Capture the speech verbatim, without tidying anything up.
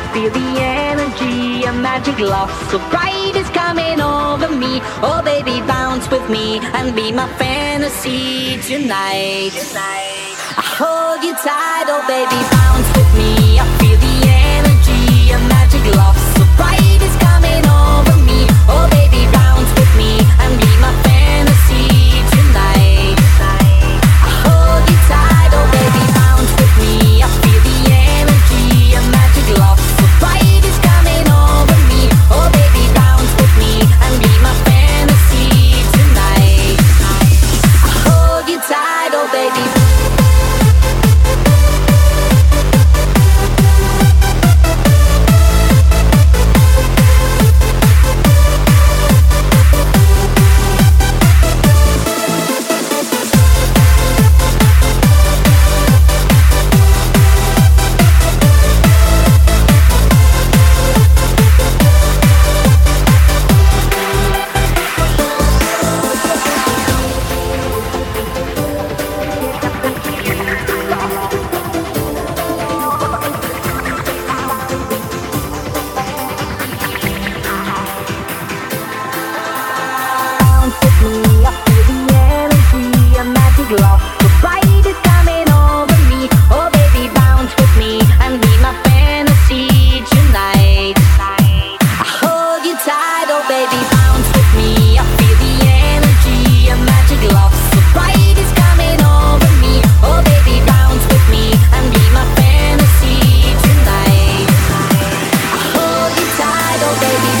feel the energy, a magic love so bright is coming over me. Oh baby, bounce with me and be my fantasy tonight. Tonight. I hold you tight, oh baby, bounce with me. I feel the energy, a magic love so bright is coming over me. Oh baby, bounce with me and be my fantasy tonight. I hold you tight, oh baby, bounce with me. I feel the energy, a magic love so bright is coming over me. Oh baby, bounce with me and be my fantasy tonight. I hold you tight, oh baby. Love, the bright is coming over me. Oh baby, bounce with me and be my fantasy tonight. I hold you tight, oh baby, bounce with me. I feel the energy, a magic love so bright is coming over me. Oh baby, bounce with me and be my fantasy tonight. I hold you tight, oh baby.